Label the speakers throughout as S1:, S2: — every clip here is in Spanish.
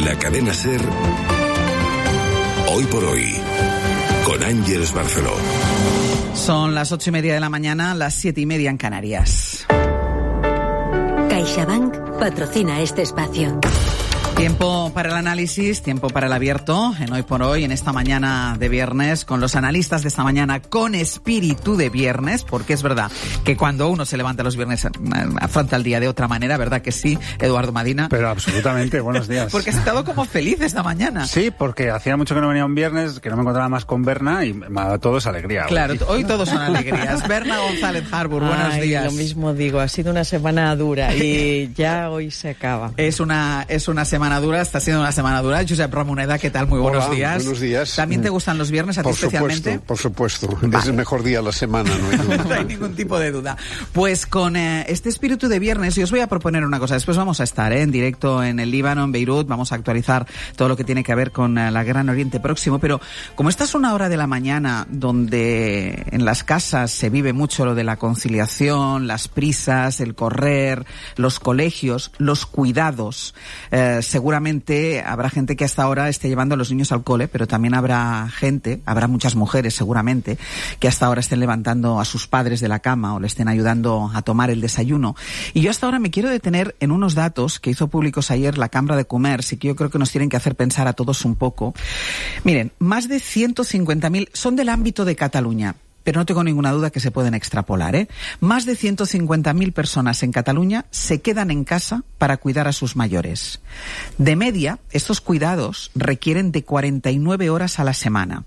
S1: La cadena SER, Hoy por Hoy, con Ángeles Barceló.
S2: Son las 8:30 de la mañana, las 7:30 en Canarias.
S3: CaixaBank patrocina este espacio.
S2: Tiempo para el análisis, tiempo para el abierto, en Hoy por Hoy, en esta mañana de viernes, con los analistas de esta mañana con espíritu de viernes, porque es verdad que cuando uno se levanta los viernes afronta el día de otra manera, ¿verdad que sí, Eduardo Madina?
S4: Pero absolutamente, buenos días.
S2: Porque has estado como feliz esta mañana.
S4: Sí, porque hacía mucho que no venía un viernes, que no me encontraba más con Berna y me ha dado todo esa alegría.
S2: Claro, hoy todos son alegrías. Berna González Harbour, buenos días.
S5: Lo mismo digo, ha sido una semana dura y ya hoy se acaba.
S2: Es una semana dura, está siendo una semana dura. Josep Ramoneda, ¿qué tal? Muy buenos
S6: Hola,
S2: días.
S6: Buenos días.
S2: ¿También te gustan los viernes a ti especialmente?
S6: Por supuesto.
S2: Vale.
S6: Es el mejor día de la semana, no hay duda.
S2: No hay ningún tipo de duda. Pues con este espíritu de viernes, yo os voy a proponer una cosa. Después vamos a estar en directo en el Líbano, en Beirut. Vamos a actualizar todo lo que tiene que ver con la guerra en Oriente Próximo. Pero como esta es una hora de la mañana donde en las casas se vive mucho lo de la conciliación, las prisas, el correr, los colegios, los cuidados, seguramente habrá gente que hasta ahora esté llevando a los niños al cole, pero también habrá muchas mujeres seguramente, que hasta ahora estén levantando a sus padres de la cama o le estén ayudando a tomar el desayuno. Y yo hasta ahora me quiero detener en unos datos que hizo públicos ayer la Cambra de Comerç y que yo creo que nos tienen que hacer pensar a todos un poco. Miren, más de 150.000 son del ámbito de Cataluña, pero no tengo ninguna duda que se pueden extrapolar, ¿eh? Más de 150.000 personas en Cataluña se quedan en casa para cuidar a sus mayores. De media, estos cuidados requieren de 49 horas a la semana.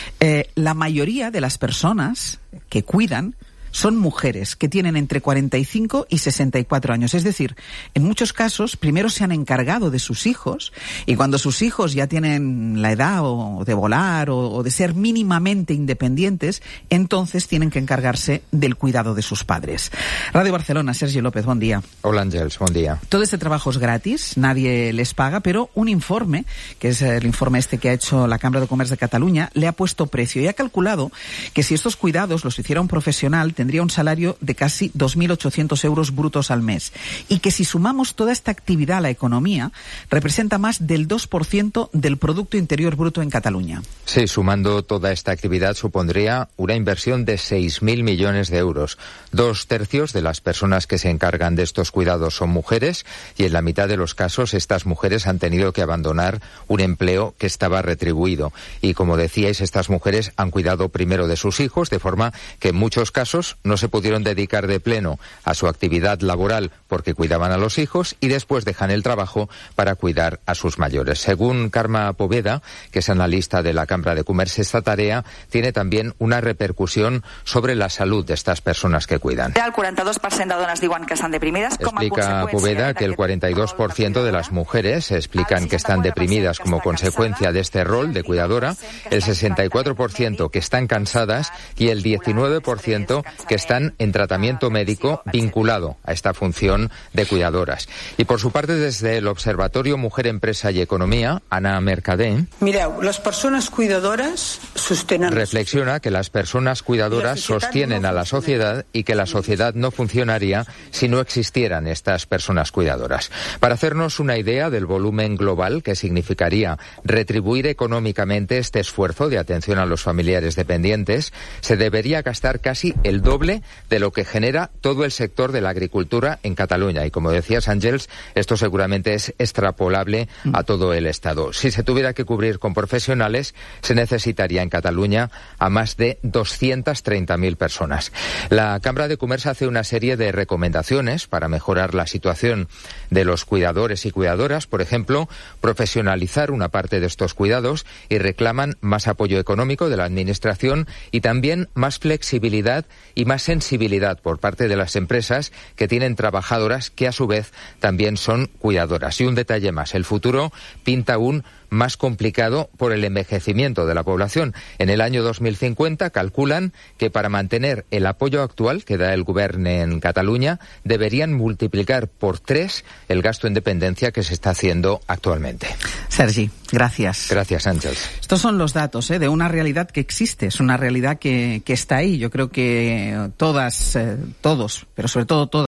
S2: La mayoría de las personas que cuidan son mujeres que tienen entre 45 y 64 años. Es decir, en muchos casos, primero se han encargado de sus hijos y cuando sus hijos ya tienen la edad o de volar o de ser mínimamente independientes, entonces tienen que encargarse del cuidado de sus padres. Radio Barcelona, Sergi López, buen día.
S7: Hola, Ángels, buen día.
S2: Todo este trabajo es gratis, nadie les paga, pero un informe, que es el informe que ha hecho la Cambra de Comerç de Cataluña, le ha puesto precio y ha calculado que si estos cuidados los hiciera un profesional, tendría un salario de casi 2.800 euros brutos al mes. Y que si sumamos toda esta actividad a la economía, representa más del 2% del Producto Interior Bruto en Cataluña.
S7: Sí, sumando toda esta actividad supondría una inversión de 6.000 millones de euros. 2/3 de las personas que se encargan de estos cuidados son mujeres y en la mitad de los casos estas mujeres han tenido que abandonar un empleo que estaba retribuido. Y como decíais, estas mujeres han cuidado primero de sus hijos, de forma que en muchos casos no se pudieron dedicar de pleno a su actividad laboral porque cuidaban a los hijos y después dejan el trabajo para cuidar a sus mayores. Según Carme Poveda, que es analista de la Cambra de Comerç, esta tarea tiene también una repercusión sobre la salud de estas personas que cuidan.
S8: El 42% de dones diuen que estan deprimides.
S7: Explica Poveda que el 42% de las mujeres explican que están deprimidas como consecuencia de este rol de cuidadora, el 64% que están cansadas y el 19% que están en tratamiento médico vinculado a esta función de cuidadoras. Y por su parte, desde el Observatorio Mujer, Empresa y Economía, Ana Mercadé,
S9: mireu, les persones cuidadores sostenen...
S7: reflexiona que las personas cuidadoras sostienen a la sociedad y que la sociedad no funcionaría si no existieran estas personas cuidadoras. Para hacernos una idea del volumen global que significaría retribuir económicamente este esfuerzo de atención a los familiares dependientes, se debería gastar casi el doble de lo que genera todo el sector de la agricultura en Cataluña. Y como decías, Ángels, esto seguramente es extrapolable a todo el Estado. Si se tuviera que cubrir con profesionales, se necesitaría en Cataluña a más de 230.000 personas. La Cambra de Comerç hace una serie de recomendaciones para mejorar la situación de los cuidadores y cuidadoras. Por ejemplo, profesionalizar una parte de estos cuidados y reclaman más apoyo económico de la Administración y también más flexibilidad y más sensibilidad por parte de las empresas que tienen trabajadoras que a su vez también son cuidadoras. Y un detalle más, el futuro pinta aún más complicado por el envejecimiento de la población. En el año 2050 calculan que para mantener el apoyo actual que da el Govern en Cataluña deberían multiplicar por 3 el gasto en dependencia que se está haciendo actualmente.
S2: Sergi, gracias.
S7: Gracias, Ángels.
S2: Estos son los datos de una realidad que existe, es una realidad que está ahí. Yo creo que todos, pero sobre todo todas,